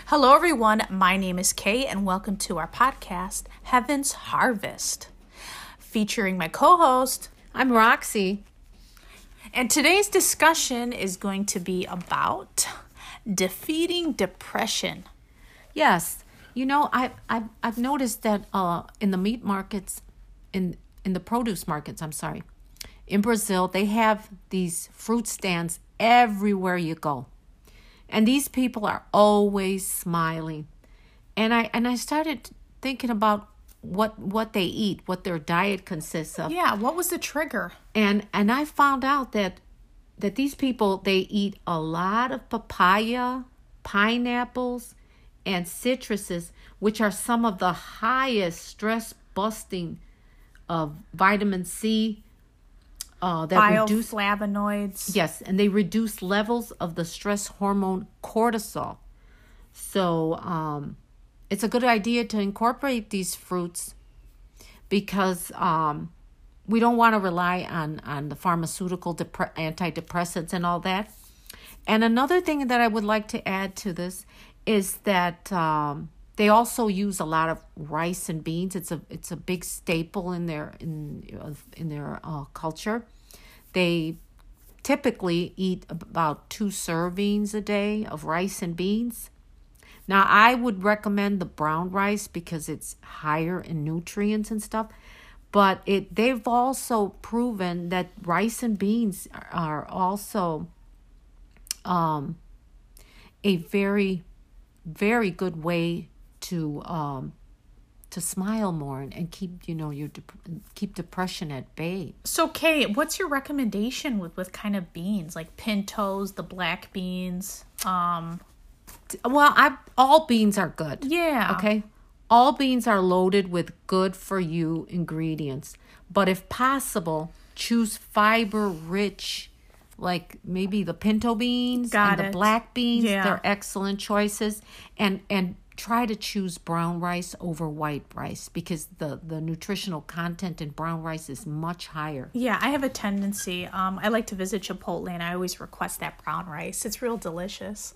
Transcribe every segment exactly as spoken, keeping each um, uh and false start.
Hello, everyone. My name is Kay, and welcome to our podcast, Heaven's Harvest, featuring my co-host. I'm Roxy. And today's discussion is going to be about defeating depression. Yes, you know, I've I've, I've noticed that uh, in the meat markets, in in the produce markets, I'm sorry, in Brazil, they have these fruit stands everywhere you go. And these people are always smiling. And I and I started thinking about what what they eat, what their diet consists of. Yeah, what was the trigger? And and I found out that that these people, they eat a lot of papaya, pineapples, and citruses, which are some of the highest stress busting of vitamin C. Uh, that reduce bioflavonoids. Yes, and they reduce levels of the stress hormone cortisol. So um, it's a good idea to incorporate these fruits because um, we don't want to rely on, on the pharmaceutical depre- antidepressants and all that. And another thing that I would like to add to this is that um, they also use a lot of rice and beans. It's a it's a big staple in their in in their uh, culture. They typically eat about two servings a day of rice and beans. Now, I would recommend the brown rice because it's higher in nutrients and stuff. But it they've also proven that rice and beans are also um, a very, very good way to um, to smile more and, and keep you know your dep- keep depression at bay. So, Kay, what's your recommendation with, with kind of beans like pintos, the black beans? Um, well, I all beans are good. Yeah. Okay. All beans are loaded with good for you ingredients, but if possible, choose fiber rich, like maybe the pinto beans Got and it. the black beans. Yeah. They're excellent choices, and and. Try to choose brown rice over white rice because the, the nutritional content in brown rice is much higher. Yeah, I have a tendency. Um, I like to visit Chipotle, and I always request that brown rice. It's real delicious.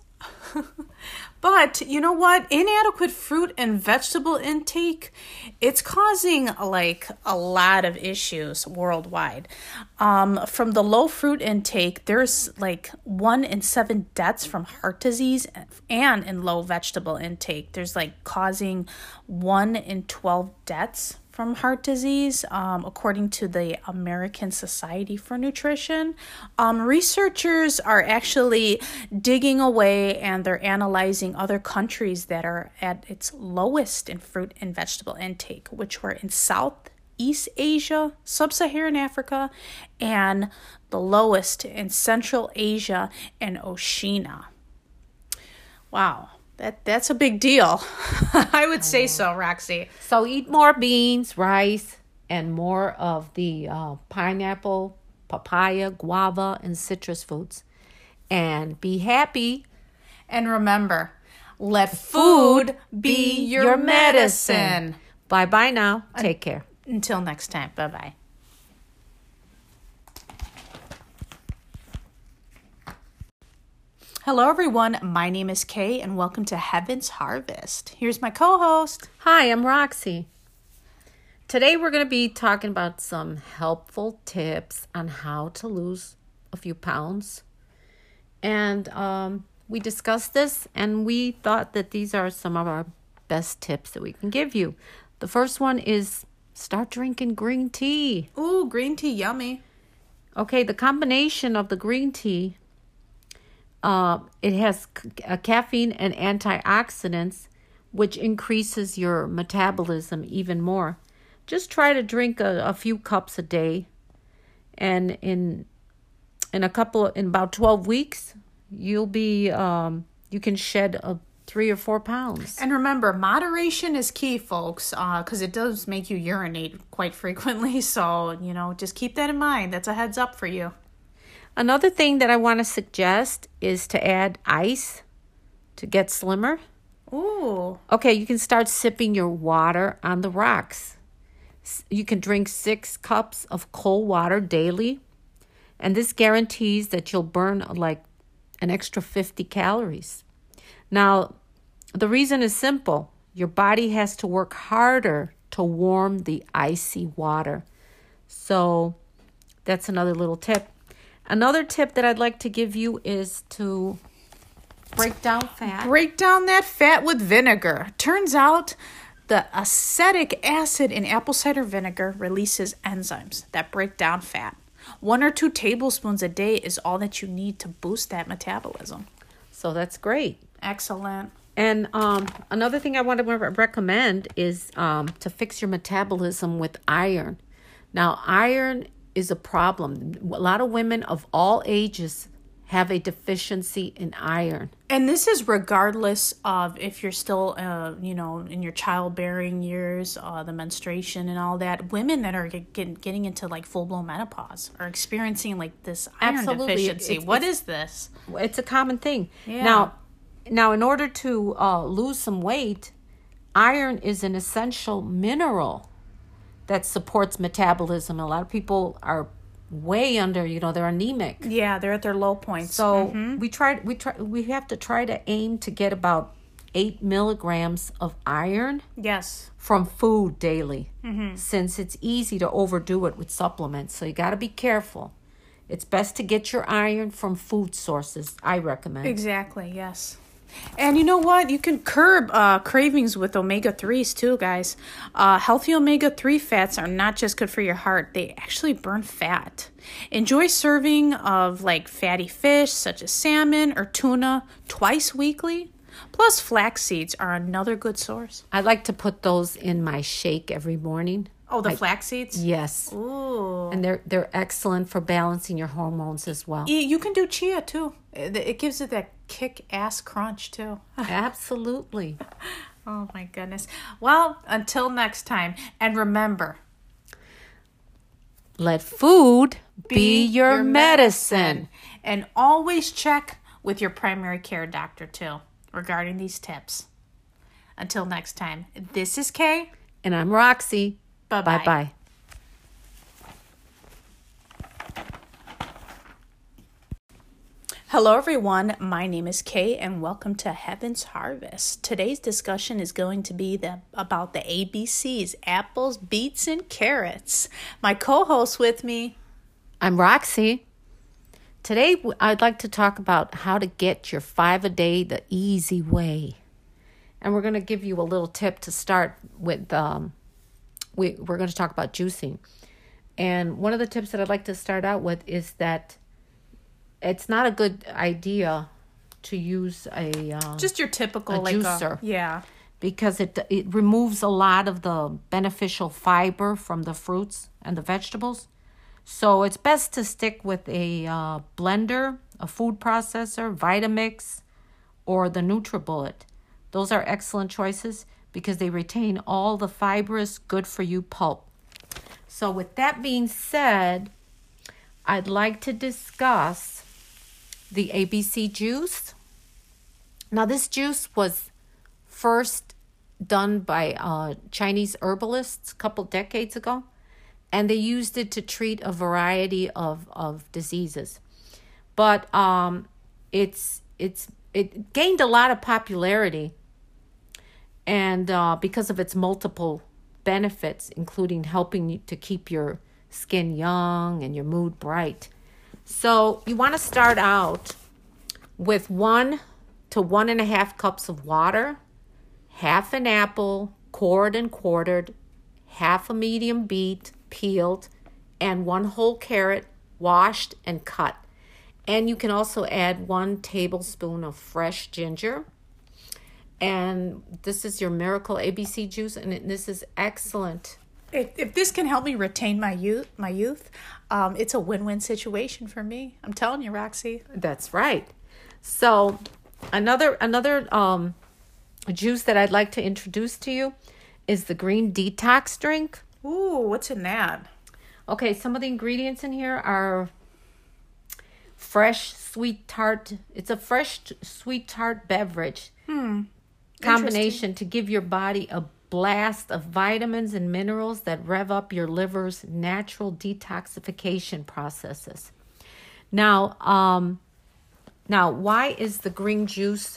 But you know what? Inadequate fruit and vegetable intake, it's causing like a lot of issues worldwide. Um, from the low fruit intake, there's like one in seven deaths from heart disease, and in low vegetable intake, there's like causing one in twelve deaths from heart disease, um, according to the American Society for Nutrition. Um, researchers are actually digging away and they're analyzing other countries that are at its lowest in fruit and vegetable intake, which were in Southeast Asia, Sub-Saharan Africa, and the lowest in Central Asia and Oceania. Wow. That that's a big deal. I would say so, Roxy. So eat more beans, rice, and more of the uh, pineapple, papaya, guava, and citrus fruits. And be happy. And remember, let food be your medicine. Bye-bye now. Take care. Until next time. Bye-bye. Hello, everyone. My name is Kay, and welcome to Heaven's Harvest. Here's my co-host. Hi, I'm Roxy. Today we're going to be talking about some helpful tips on how to lose a few pounds. And um, we discussed this, and we thought that these are some of our best tips that we can give you. The first one is start drinking green tea. Ooh, green tea, yummy. Okay, the combination of the green tea, Uh, it has c- a caffeine and antioxidants, which increases your metabolism even more. Just try to drink a, a few cups a day, and in in a couple in about twelve weeks, you'll be um, you can shed a three or four pounds. And remember, moderation is key, folks, because uh, it does make you urinate quite frequently. So you know, just keep that in mind. That's a heads up for you. Another thing that I want to suggest is to add ice to get slimmer. Ooh. Okay, you can start sipping your water on the rocks. You can drink six cups of cold water daily, and this guarantees that you'll burn like an extra fifty calories. Now, the reason is simple. Your body has to work harder to warm the icy water. So that's another little tip. Another tip that I'd like to give you is to break down fat. Break down that fat with vinegar. Turns out the acetic acid in apple cider vinegar releases enzymes that break down fat. One or two tablespoons a day is all that you need to boost that metabolism. So that's great. Excellent. And um, another thing I want to recommend is um, to fix your metabolism with iron. Now, iron is a problem. A lot of women of all ages have a deficiency in iron. And this is regardless of if you're still, uh, you know, in your childbearing years, uh, the menstruation and all that. Women that are get, getting into like full-blown menopause are experiencing like this iron Absolutely. deficiency. It's, what it's, is this? It's a common thing. Yeah. Now, now, in order to uh, lose some weight, iron is an essential mineral that supports metabolism. A lot of people are way under, you know, they're anemic. Yeah, they're at their low points. So mm-hmm. we tried, we try, we have to try to aim to get about eight milligrams of iron. Yes. From food daily, mm-hmm. since it's easy to overdo it with supplements. So you got to be careful. It's best to get your iron from food sources, I recommend. Exactly, yes. And you know what? You can curb uh, cravings with omega threes too, guys. Uh, healthy omega three fats are not just good for your heart. They actually burn fat. Enjoy serving of like fatty fish such as salmon or tuna twice weekly. Plus flax seeds are another good source. I like to put those in my shake every morning. Oh, the I, flax seeds? Yes. Ooh. And they're they're excellent for balancing your hormones as well. You can do chia too. It, it gives it that kick-ass crunch too. Absolutely. Oh my goodness. Well, until next time. And remember, let food be, be your, your medicine. medicine. And always check with your primary care doctor too regarding these tips. Until next time, this is Kay. And I'm Roxy. Bye-bye. Bye-bye. Hello everyone, my name is Kay and welcome to Heaven's Harvest. Today's discussion is going to be the, about the A B Cs, apples, beets, and carrots. My co-host with me, I'm Roxy. Today I'd like to talk about how to get your five a day the easy way. And we're going to give you a little tip to start with. Um, we, we're going to talk about juicing. And one of the tips that I'd like to start out with is that it's not a good idea to use a uh, just your typical a like juicer. A, yeah. Because it it removes a lot of the beneficial fiber from the fruits and the vegetables. So it's best to stick with a uh, blender, a food processor, Vitamix, or the NutriBullet. Those are excellent choices because they retain all the fibrous, good-for-you pulp. So with that being said, I'd like to discuss the A B C juice. Now, this juice was first done by uh, Chinese herbalists a couple decades ago, and they used it to treat a variety of, of diseases. But um, it's it's it gained a lot of popularity, and uh, because of its multiple benefits, including helping you to keep your skin young and your mood bright. So you want to start out with one to one and a half cups of water, half an apple, cored and quartered, half a medium beet, peeled, and one whole carrot, washed and cut. And you can also add one tablespoon of fresh ginger. And this is your miracle A B C juice, and it, this is excellent. If, if this can help me retain my youth, my youth, um, it's a win-win situation for me. I'm telling you, Roxy. That's right. So another another um, juice that I'd like to introduce to you is the green detox drink. Ooh, what's in that? Okay, some of the ingredients in here are fresh sweet tart. It's a fresh sweet tart beverage Hmm. combination to give your body a blast of vitamins and minerals that rev up your liver's natural detoxification processes. Now, um, now, why is the green juice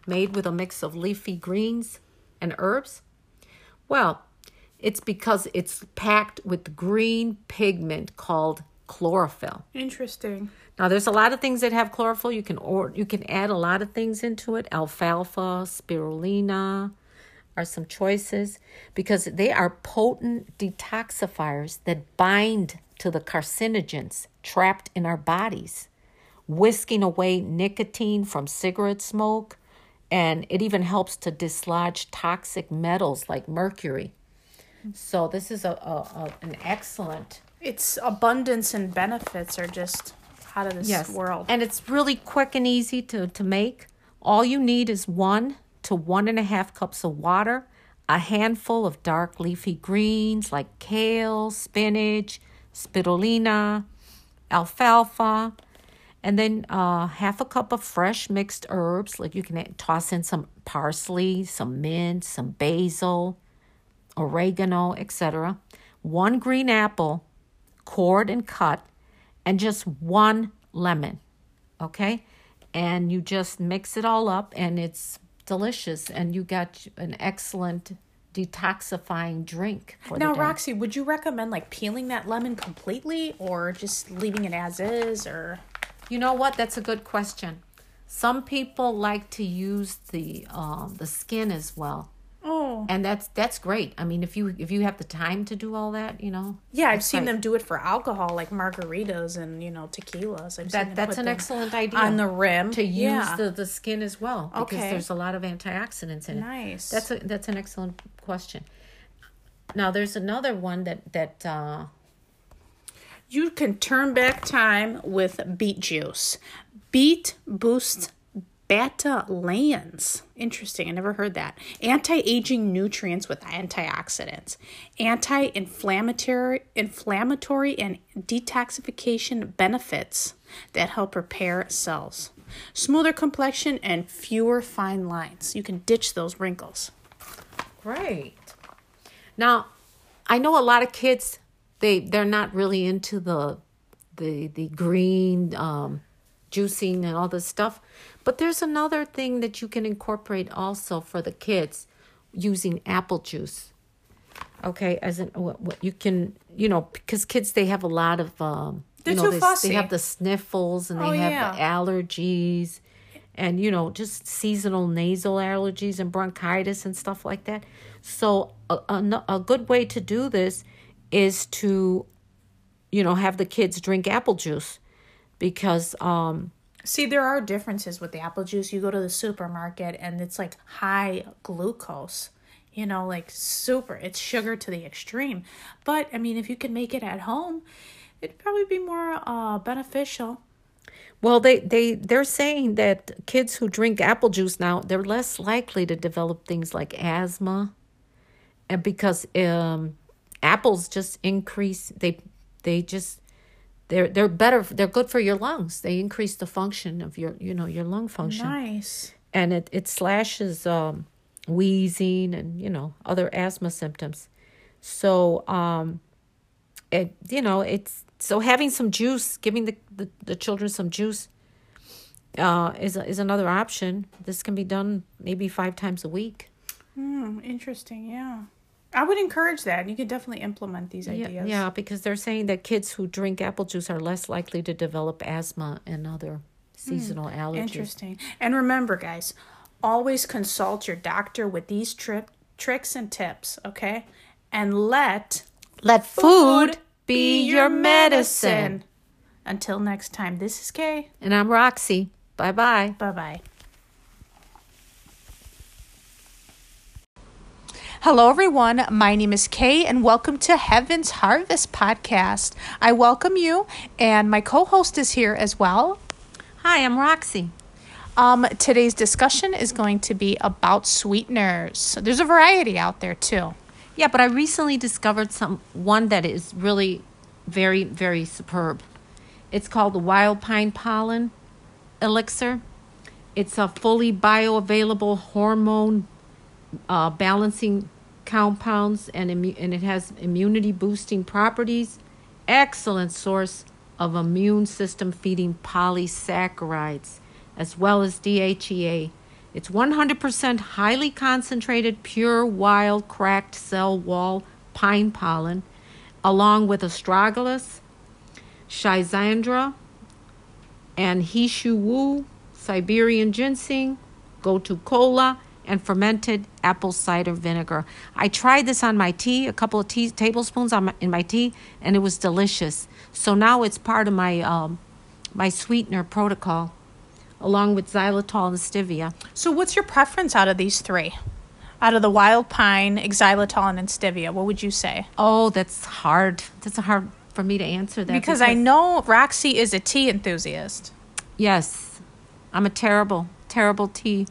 made with a mix of leafy greens and herbs? Well, it's because it's packed with green pigment called chlorophyll. Interesting. Now, there's a lot of things that have chlorophyll. You can or you can add a lot of things into it. Alfalfa, spirulina are some choices because they are potent detoxifiers that bind to the carcinogens trapped in our bodies, whisking away nicotine from cigarette smoke, and it even helps to dislodge toxic metals like mercury. So this is a, a, a an excellent. Its abundance and benefits are just out of this Yes. world. And it's really quick and easy to, to make. All you need is one to one and a half cups of water, a handful of dark leafy greens like kale, spinach, spirulina, alfalfa, and then uh, half a cup of fresh mixed herbs. Like you can toss in some parsley, some mint, some basil, oregano, et cetera. One green apple, cored and cut, and just one lemon, okay? And you just mix it all up, and it's delicious, and you got an excellent detoxifying drink for Now, the day. Roxy, would you recommend like peeling that lemon completely or just leaving it as is? Or You know what? That's a good question. Some people like to use the um, the skin as well. oh, And that's that's great. I mean, if you if you have the time to do all that, you know. yeah, I've that's seen great. them do it for alcohol, like margaritas and you know tequilas. I've seen That them that's put an them excellent idea on the rim to use yeah. the, the skin as well because Okay. there's a lot of antioxidants in it. Nice. That's a that's an excellent question. Now there's another one that that uh, You can turn back time with beet juice. Beet boosts beta-lanans. Interesting. I never heard that. Anti-aging nutrients with antioxidants. Anti-inflammatory inflammatory and detoxification benefits that help repair cells. Smoother complexion and fewer fine lines. You can ditch those wrinkles. great. Now, I know a lot of kids they they're not really into the the the green um, juicing and all this stuff, but there's another thing that you can incorporate also for the kids using apple juice. Okay, as in what, what you can you know because kids they have a lot of um, They're you know too they, fussy. they have the sniffles and they Oh, have yeah. the allergies. And, you know, just seasonal nasal allergies and bronchitis and stuff like that. So a, a, a good way to do this is to, you know, have the kids drink apple juice because, um, See, there are differences with the apple juice. You go to the supermarket and it's like high glucose, you know, like super. It's sugar to the extreme. But, I mean, if you can make it at home, it'd probably be more uh, beneficial. well, they, they, they're saying that kids who drink apple juice now, they're less likely to develop things like asthma. And because um, apples just increase, they, they just, they're, they're better, they're good for your lungs. They increase the function of your, you know, your lung function. Nice. And it, it slashes um, wheezing and, you know, other asthma symptoms. So, um, it, you know, it's, so having some juice, giving the, the, the children some juice uh, is, a, is another option. This can be done maybe five times a week. Hmm, interesting, yeah. I would encourage that. You could definitely implement these Yeah, ideas. yeah, because they're saying that kids who drink apple juice are less likely to develop asthma and other seasonal allergies. Interesting. And remember, guys, always consult your doctor with these tri- tricks and tips, okay? And let Let food be your medicine. Until next time, this is Kay. And I'm Roxy. Bye-bye. Bye-bye. Hello, everyone. My name is Kay, and welcome to Heaven's Harvest podcast. I welcome you, and my co-host is here as well. Hi, I'm Roxy. Um, today's discussion is going to be about sweeteners. So there's a variety out there, too. Yeah, but I recently discovered some one that is really very, very superb. It's called the Wild Pine Pollen Elixir. It's a fully bioavailable hormone uh, balancing compounds, and, immu- and it has immunity boosting properties. Excellent source of immune system feeding polysaccharides, as well as D H E A It's one hundred percent highly concentrated, pure, wild, cracked cell wall pine pollen, along with astragalus, schizandra, and Hishu Wu, Siberian ginseng, gotu kola, and fermented apple cider vinegar. I tried this on my tea, a couple of tea, tablespoons on my, in my tea, and it was delicious. So now it's part of my um, my sweetener protocol, along with xylitol and stevia. So what's your preference out of these three? Out of the wild pine, xylitol, and stevia, what would you say? Oh, that's hard. That's hard for me to answer that. Because, because I know Roxy is a tea enthusiast. Yes. I'm a terrible, terrible tea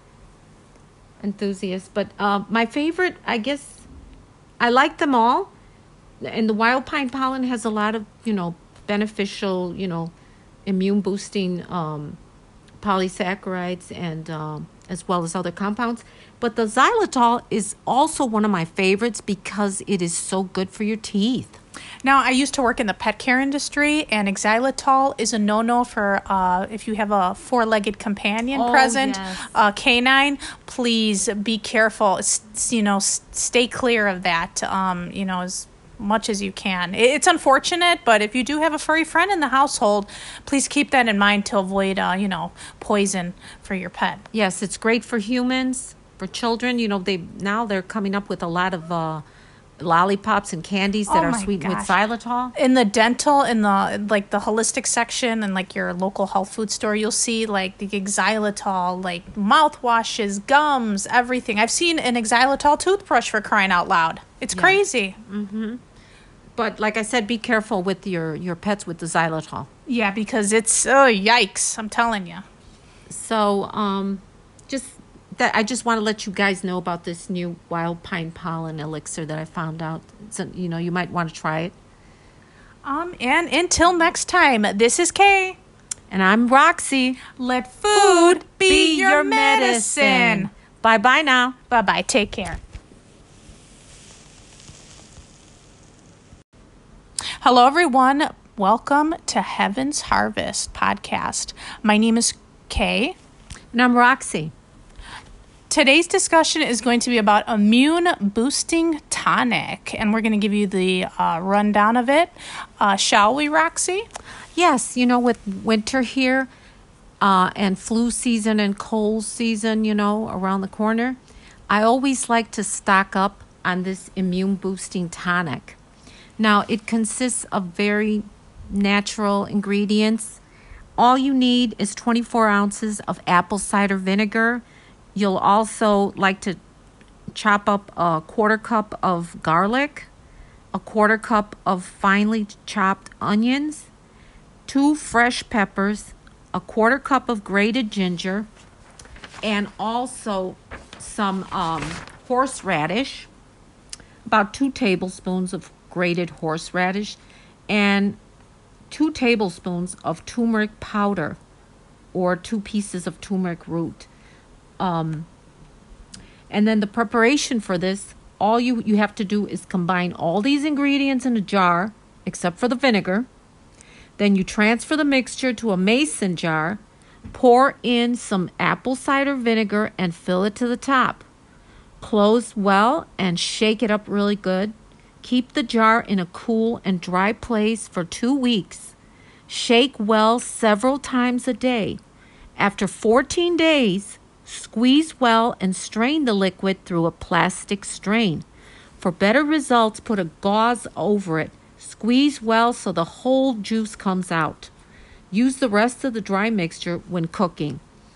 enthusiast. But uh, my favorite, I guess, I like them all. And the wild pine pollen has a lot of, you know, beneficial, you know, immune boosting um, polysaccharides and um, as well as other compounds. But the xylitol is also one of my favorites because it is so good for your teeth. Now, I used to work in the pet care industry, and xylitol is a no-no for uh, if you have a four-legged companion oh, present, yes. uh, canine. Please be careful. S- you know, s- stay clear of that. Um, you know, as much as you can. It's unfortunate, but if you do have a furry friend in the household, please keep that in mind to avoid, uh, you know, poison for your pet. Yes, it's great for humans, for children. You know, they now they're coming up with a lot of uh, lollipops and candies that oh are sweetened with xylitol. In the dental, in the like the holistic section, and like your local health food store, you'll see like the xylitol, like mouthwashes, gums, everything. I've seen an xylitol toothbrush, for crying out loud. It's yeah. crazy. Mm-hmm. But like I said, be careful with your, your pets with the xylitol. Yeah, because it's, oh, yikes. I'm telling you. So, um, just that I just want to let you guys know about this new wild pine pollen elixir that I found out. So, you know, you might want to try it. Um, and until next time, this is Kay. And I'm Roxy. Let food be your medicine. Bye-bye now. Bye-bye. Take care. Hello, everyone. Welcome to Heaven's Harvest podcast. My name is Kay. And I'm Roxy. Today's discussion is going to be about immune boosting tonic, and we're going to give you the uh, rundown of it. Uh, shall we, Roxy? Yes. You know, with winter here uh, and flu season and cold season, you know, around the corner, I always like to stock up on this immune boosting tonic. Now, it consists of very natural ingredients. All you need is twenty-four ounces of apple cider vinegar. You'll also like to chop up a quarter cup of garlic, a quarter cup of finely chopped onions, two fresh peppers, a quarter cup of grated ginger, and also some um, horseradish, about two tablespoons of grated horseradish, and two tablespoons of turmeric powder or two pieces of turmeric root. Um, and then the preparation for this, all you, you have to do is combine all these ingredients in a jar, except for the vinegar. Then you transfer the mixture to a mason jar, pour in some apple cider vinegar, and fill it to the top. Close well and shake it up really good. Keep the jar in a cool and dry place for two weeks. Shake well several times a day. After fourteen days, squeeze well and strain the liquid through a plastic strain. For better results, put a gauze over it. Squeeze well so the whole juice comes out. Use the rest of the dry mixture when cooking.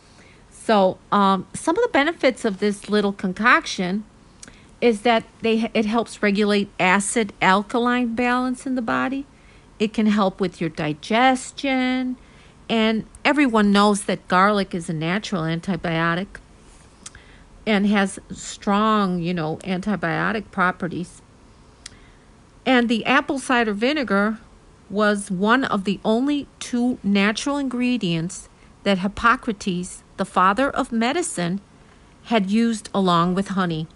So um, some of the benefits of this little concoction is that they it helps regulate acid-alkaline balance in the body. It can help with your digestion. And everyone knows that garlic is a natural antibiotic and has strong, you know, antibiotic properties. And the apple cider vinegar was one of the only two natural ingredients that Hippocrates, the father of medicine, had used along with honey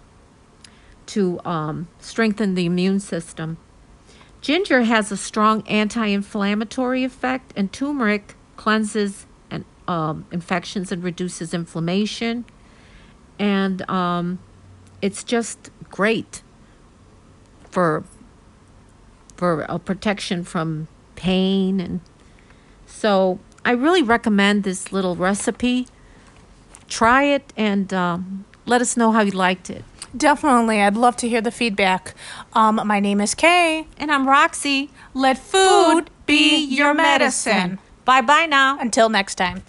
to um, strengthen the immune system. Ginger has a strong anti-inflammatory effect, and turmeric cleanses and um, infections and reduces inflammation. and um, it's just great for for a protection from pain. And so I really recommend this little recipe. Try it and um, let us know how you liked it. Definitely. I'd love to hear the feedback. Um, my name is Kay. And I'm Roxy. Let food be your medicine. Bye-bye now. Until next time.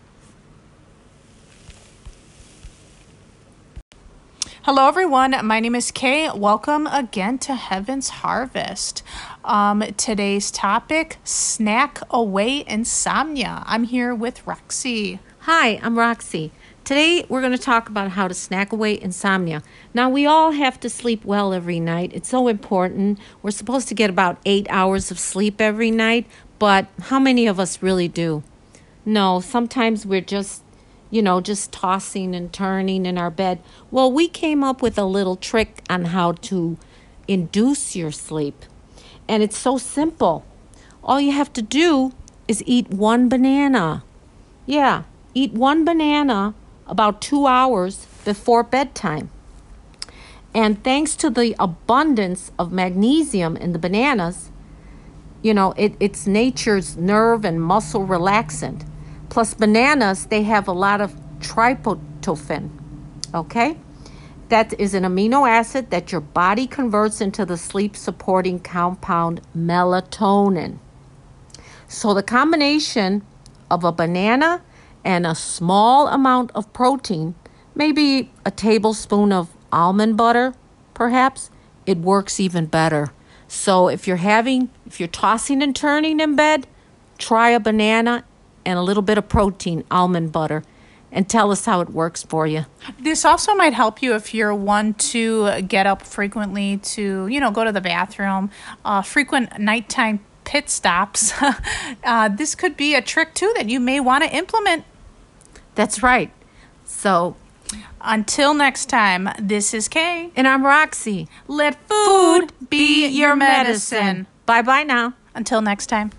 Hello, everyone. My name is Kay. Welcome again to Heaven's Harvest. Um, today's topic, snack away insomnia. I'm here with Roxy. Hi, I'm Roxy. Today, we're going to talk about how to snack away insomnia. Now, we all have to sleep well every night. It's so important. We're supposed to get about eight hours of sleep every night, but how many of us really do? No, sometimes we're just, you know, just tossing and turning in our bed. Well, we came up with a little trick on how to induce your sleep. And it's so simple. All you have to do is eat one banana. Yeah, eat one banana about two hours before bedtime. And thanks to the abundance of magnesium in the bananas, you know, it, it's nature's nerve and muscle relaxant. Plus bananas, they have a lot of tryptophan, okay? That is an amino acid that your body converts into the sleep-supporting compound melatonin. So the combination of a banana and a small amount of protein, maybe a tablespoon of almond butter, perhaps, it works even better. So if you're having, if you're tossing and turning in bed, try a banana and a little bit of protein, almond butter, and tell us how it works for you. This also might help you if you're one to get up frequently to, you know, go to the bathroom, uh, frequent nighttime pit stops. uh, this could be a trick, too, that you may want to implement. That's right. So until next time, this is Kay. And I'm Roxy. Let food be your medicine. Bye-bye now. Until next time.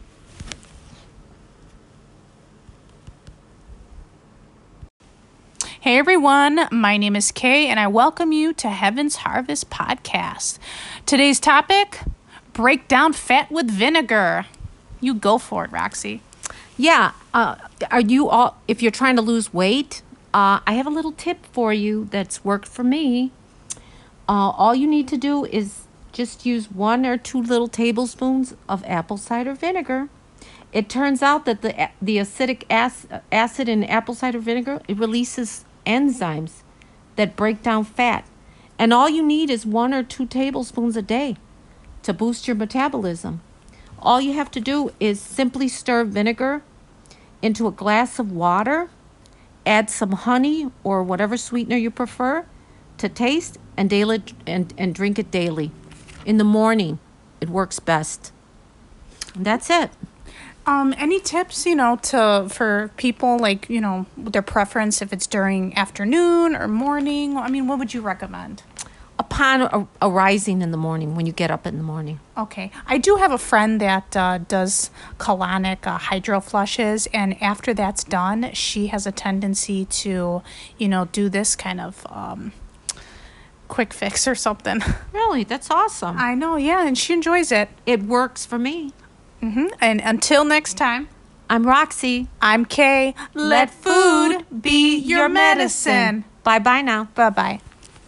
Hey everyone, my name is Kay and I welcome you to Heaven's Harvest Podcast. Today's topic, break down fat with vinegar. You go for it, Roxy. Yeah, uh, are you all, if you're trying to lose weight, uh, I have a little tip for you that's worked for me. Uh, all you need to do is just use one or two little tablespoons of apple cider vinegar. It turns out that the the acidic ac- acid in apple cider vinegar, it releases enzymes that break down fat. And all you need is one or two tablespoons a day to boost your metabolism. All you have to do is simply stir vinegar into a glass of water, add some honey or whatever sweetener you prefer to taste, and, daily, and, and drink it daily. In the morning, it works best. And that's it. Um, any tips, you know, to for people, like, you know, their preference, if it's during afternoon or morning? I mean, what would you recommend? Upon a- arising in the morning, when you get up in the morning. Okay. I do have a friend that uh, does colonic uh, hydro flushes, and after that's done, she has a tendency to, you know, do this kind of um, quick fix or something. Really? That's awesome. I know, yeah, and she enjoys it. It works for me. Mm-hmm. And until next time, I'm Roxy. I'm Kay. Let food be your medicine. Bye-bye now. Bye-bye.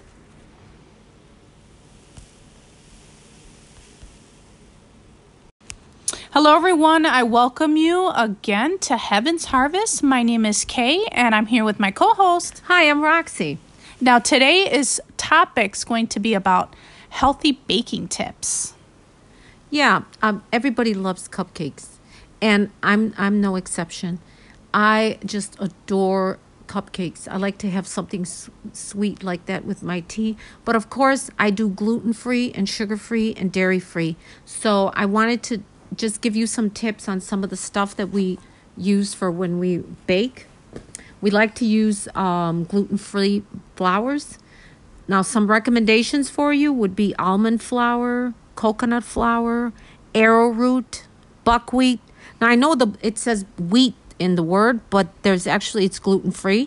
Hello, everyone. I welcome you again to Heaven's Harvest. My name is Kay, and I'm here with my co-host. Hi, I'm Roxy. Now, today's topic's going to be about healthy baking tips. Yeah, um, everybody loves cupcakes, and I'm I'm no exception. I just adore cupcakes. I like to have something s- sweet like that with my tea. But of course, I do gluten-free and sugar-free and dairy-free. So I wanted to just give you some tips on some of the stuff that we use for when we bake. We like to use um, gluten-free flours. Now, some recommendations for you would be almond flour, coconut flour, arrowroot, buckwheat. Now, I know the it says wheat in the word, but there's actually, it's gluten-free.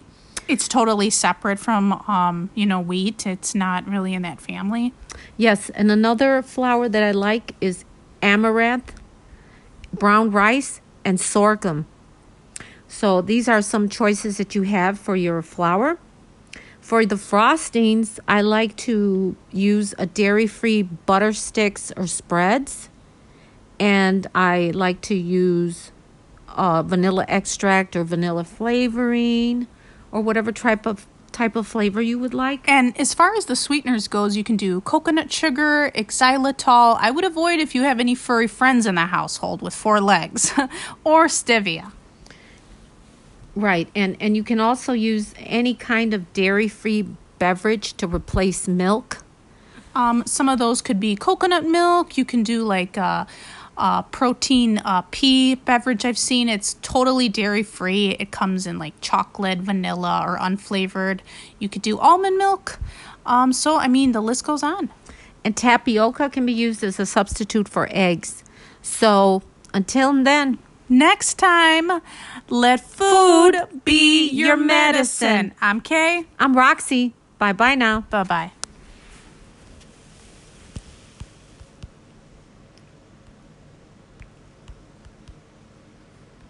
It's totally separate from, um, you know, wheat. It's not really in that family. Yes, and another flour that I like is amaranth, brown rice, and sorghum. So these are some choices that you have for your flour. For the frostings, I like to use a dairy-free butter sticks or spreads. And I like to use uh, vanilla extract or vanilla flavoring or whatever type of type of flavor you would like. And as far as the sweeteners goes, you can do coconut sugar, xylitol. I would avoid if you have any furry friends in the household with four legs, or stevia. Right, and and you can also use any kind of dairy-free beverage to replace milk. Um, some of those could be coconut milk. You can do like a, a protein uh, pea beverage I've seen. It's totally dairy-free. It comes in like chocolate, vanilla, or unflavored. You could do almond milk. Um, so, I mean, the list goes on. And tapioca can be used as a substitute for eggs. So, until then... Next time, let food be your medicine. I'm Kay. I'm Roxy. Bye-bye now. Bye-bye.